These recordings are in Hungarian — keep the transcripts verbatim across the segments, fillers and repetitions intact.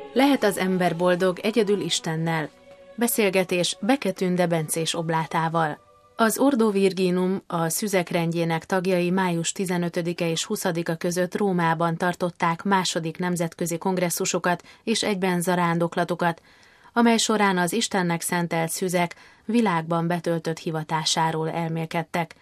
Lehet az ember boldog egyedül Istennel. Beszélgetés Beke Tünde bencés oblátával. Az Ordo Virginum, a szüzek rendjének tagjai május tizenötödike és huszadika között Rómában tartották második nemzetközi kongresszusokat és egyben zarándoklatokat, amely során az Istennek szentelt szüzek világban betöltött hivatásáról elmélkedtek.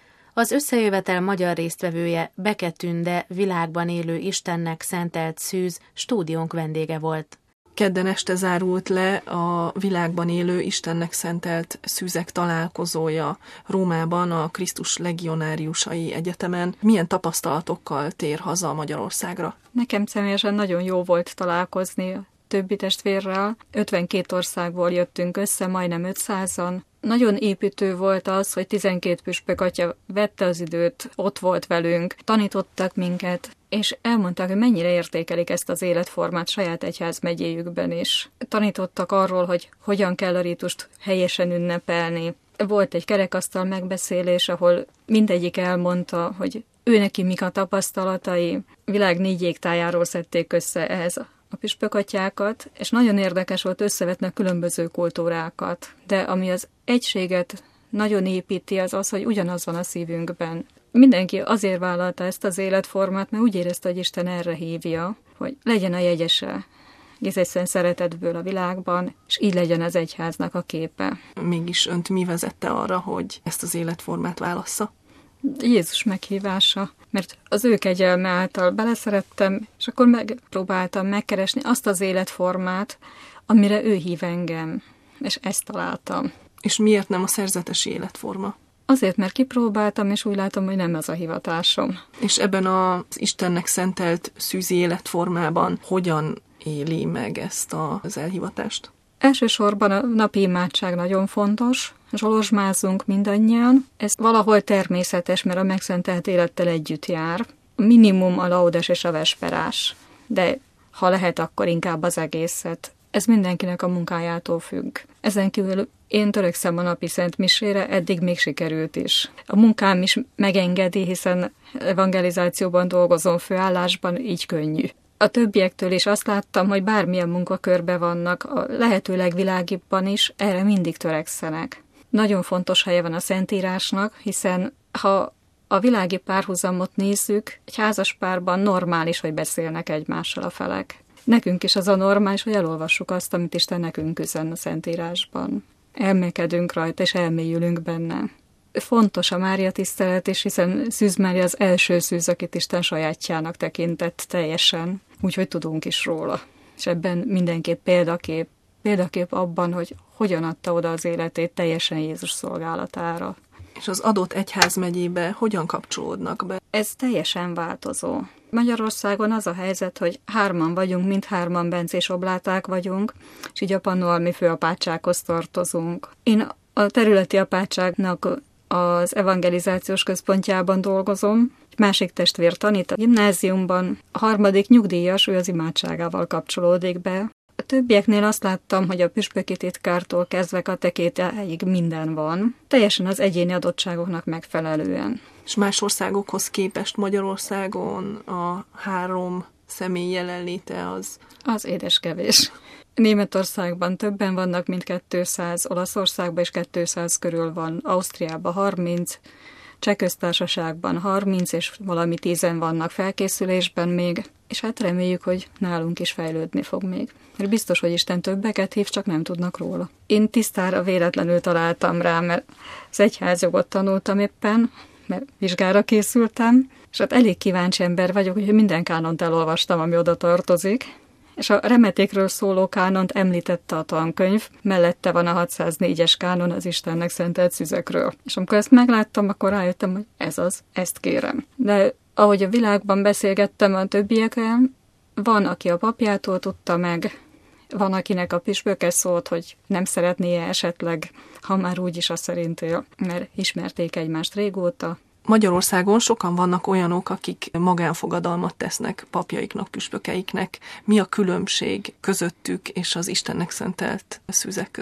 Az összejövetel magyar résztvevője Beke Tünde világban élő Istennek szentelt szűz stúdiónk vendége volt. Kedden este zárult le a világban élő Istennek szentelt szűzek találkozója Rómában, a Krisztus Legionáriusai Egyetemen. Milyen tapasztalatokkal tér haza Magyarországra? Nekem személyesen nagyon jó volt találkozni a többi testvérrel. ötvenkét országból jöttünk össze, majdnem ötszázan. Nagyon építő volt az, hogy tizenkét püspök atya vette az időt, ott volt velünk, tanítottak minket, és elmondták, hogy mennyire értékelik ezt az életformát saját egyházmegyéjükben is. Tanítottak arról, hogy hogyan kell a rítust helyesen ünnepelni. Volt egy kerekasztal megbeszélés, ahol mindegyik elmondta, hogy ő neki mik a tapasztalatai. Világ négy égtájáról szedték össze ehhez a püspökatyákat, és nagyon érdekes volt összevetni a különböző kultúrákat. De ami az egységet nagyon építi, az az, hogy ugyanaz van a szívünkben. Mindenki azért vállalta ezt az életformát, mert úgy érezte, hogy Isten erre hívja, hogy legyen a jegyese Jézus szeretetből a világban, és így legyen az egyháznak a képe. Mégis önt mi vezette arra, hogy ezt az életformát válassza? Jézus meghívása, mert az ő kegyelme által beleszerettem, és akkor megpróbáltam megkeresni azt az életformát, amire ő hív engem, és ezt találtam. És miért nem a szerzetesi életforma? Azért, mert kipróbáltam, és úgy látom, hogy nem ez a hivatásom. És ebben az Istennek szentelt szűzi életformában hogyan éli meg ezt az elhivatást? Elsősorban a napi imádság nagyon fontos, zsolozsmázunk mindannyian. Ez valahol természetes, mert a megszentelt élettel együtt jár. Minimum a laudes és a vesperás, de ha lehet, akkor inkább az egészet. Ez mindenkinek a munkájától függ. Ezen kívül én törekszem a napi szent misére, eddig még sikerült is. A munkám is megengedi, hiszen evangelizációban dolgozom főállásban, így könnyű. A többiektől is azt láttam, hogy bármilyen munkakörben vannak, a lehető legvilágibban is, erre mindig törekszenek. Nagyon fontos helye van a Szentírásnak, hiszen ha a világi párhuzamot nézzük, egy házas párban normális, hogy beszélnek egymással a felek. Nekünk is az a normális, hogy elolvassuk azt, amit Isten nekünk üzen a Szentírásban. Elmélkedünk rajta, és elmélyülünk benne. Fontos a Mária tisztelet is, hiszen Szűz Mária az első szűz, akit Isten sajátjának tekintett teljesen, úgyhogy tudunk is róla. És ebben mindenképp példakép, példakép abban, hogy hogyan adta oda az életét teljesen Jézus szolgálatára. És az adott egyházmegyébe hogyan kapcsolódnak be? Ez teljesen változó. Magyarországon az a helyzet, hogy hárman vagyunk, mindhárman bencés obláták vagyunk, és így a pannonhalmi főapátsághoz tartozunk. Én a területi apátságnak az evangelizációs központjában dolgozom, egy másik testvér tanít a gimnáziumban, a harmadik nyugdíjas, ő az imádságával kapcsolódik be. A többieknél azt láttam, hogy a püspöki titkártól kezdve katekétáig minden van, teljesen az egyéni adottságoknak megfelelően. És más országokhoz képest Magyarországon a három személy jelenléte az? Az édeskevés. Németországban többen vannak, mint kétszáz, Olaszországban is kétszáz körül van, Ausztriában harminc, Cseh Köztársaságban harminc, és valami tízen vannak felkészülésben még, és hát reméljük, hogy nálunk is fejlődni fog még. Mert biztos, hogy Isten többeket hív, csak nem tudnak róla. Én tisztára véletlenül találtam rá, mert az egyházjogot tanultam éppen, mert vizsgára készültem, és hát elég kíváncsi ember vagyok, hogy minden kánont elolvastam, ami oda tartozik, és a remetékről szóló kánont említette a tankönyv, mellette van a hatszáznégyes kánon az Istennek szentelt szüzekről. És amikor ezt megláttam, akkor rájöttem, hogy ez az, ezt kérem. De ahogy a világban beszélgettem a többiekkel, van, aki a papjától tudta meg, van, akinek a püspöke szólt, hogy nem szeretné esetleg, ha már úgyis a szerint él, mert ismerték egymást régóta. Magyarországon sokan vannak olyanok, akik magánfogadalmat tesznek papjaiknak, püspökeiknek. Mi a különbség közöttük és az Istennek szentelt szűzek között?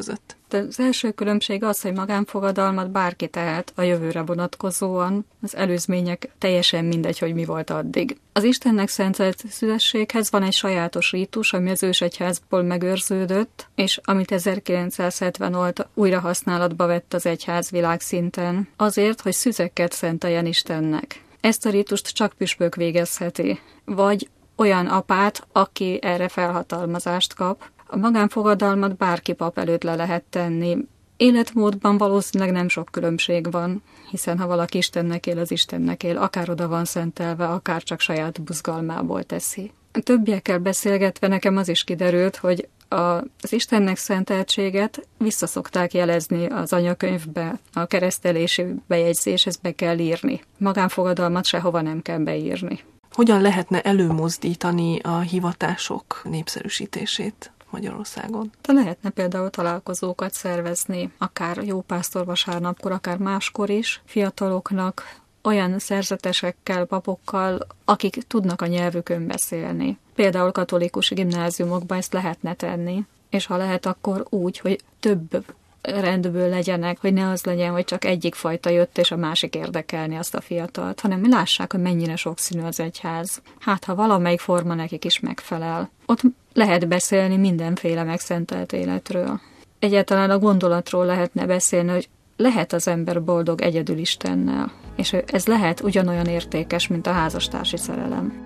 Az első különbség az, hogy magánfogadalmat bárki tehet a jövőre vonatkozóan, az előzmények teljesen mindegy, hogy mi volt addig. Az Istennek szentelt szüzességhez van egy sajátos rítus, ami az ősegyházból megőrződött, és amit ezerkilencszázhetven óta újra használatba vett az egyház világszinten, azért, hogy szüzekket szenteljen Istennek. Ezt a rítust csak püspök végezheti, vagy olyan apát, aki erre felhatalmazást kap. A magánfogadalmat bárki pap előtt le lehet tenni. Életmódban valószínűleg nem sok különbség van, hiszen ha valaki Istennek él, az Istennek él, akár oda van szentelve, akár csak saját buzgalmából teszi. A többiekkel beszélgetve nekem az is kiderült, hogy az Istennek szenteltséget visszaszokták jelezni az anyakönyvbe, a keresztelési bejegyzéshez be kell írni. Magánfogadalmat sehova nem kell beírni. Hogyan lehetne előmozdítani a hivatások népszerűsítését Magyarországon? De lehetne például találkozókat szervezni, akár jópásztorvasárnapkor, akár máskor is, fiataloknak, olyan szerzetesekkel, papokkal, akik tudnak a nyelvükön beszélni. Például katolikus gimnáziumokban ezt lehetne tenni, és ha lehet, akkor úgy, hogy több rendből legyenek, hogy ne az legyen, hogy csak egyik fajta jött, és a másik érdekelni azt a fiatalt, hanem lássák, hogy mennyire sokszínű az egyház. Hát, ha valamelyik forma nekik is megfelel. Ott lehet beszélni mindenféle megszentelt életről. Egyáltalán a gondolatról lehetne beszélni, hogy lehet az ember boldog egyedül Istennel, és ez lehet ugyanolyan értékes, mint a házastársi szerelem.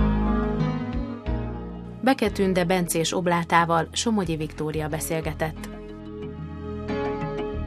Beke Tünde bencés oblátával Somogyi Viktória beszélgetett.